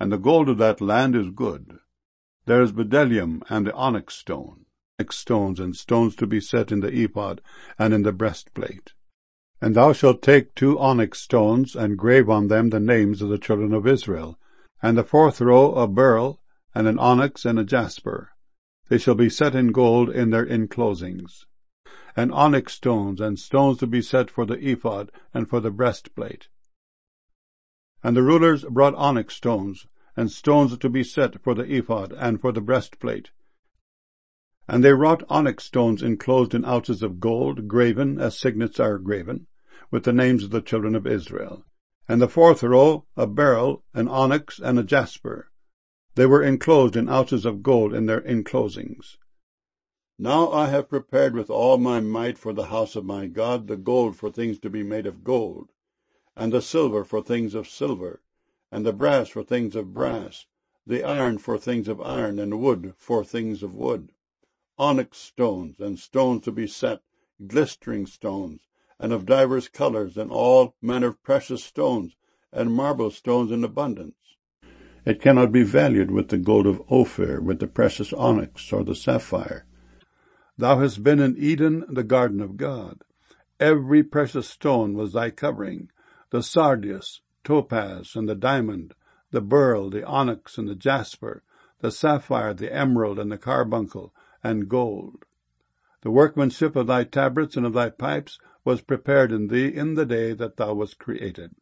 and the gold of that land is good. There is bdellium and the onyx stone, stones and stones to be set in the ephod and in the breastplate. And thou shalt take 2 onyx stones, and grave on them the names of the children of Israel, and the 4th row a beryl, and an onyx and a jasper. They shall be set in gold in their inclosings. And onyx stones, and stones to be set for the ephod and for the breastplate. And the rulers brought onyx stones, and stones to be set for the ephod and for the breastplate. And they wrought onyx stones enclosed in ouches of gold, graven, as signets are graven, with the names of the children of Israel. And the 4th row a beryl, an onyx, and a jasper. They were enclosed in ouches of gold in their inclosings. Now I have prepared with all my might for the house of my God the gold for things to be made of gold, and the silver for things of silver, and the brass for things of brass, the iron for things of iron, and wood for things of wood, onyx stones, and stones to be set, glistering stones, and of divers colors, and all manner of precious stones, and marble stones in abundance. It cannot be valued with the gold of Ophir, with the precious onyx, or the sapphire. Thou hast been in Eden, the garden of God. Every precious stone was thy covering, the sardius, topaz, and the diamond, the beryl, the onyx, and the jasper, the sapphire, the emerald, and the carbuncle, and gold. The workmanship of thy tabrets and of thy pipes was prepared in thee in the day that thou wast created.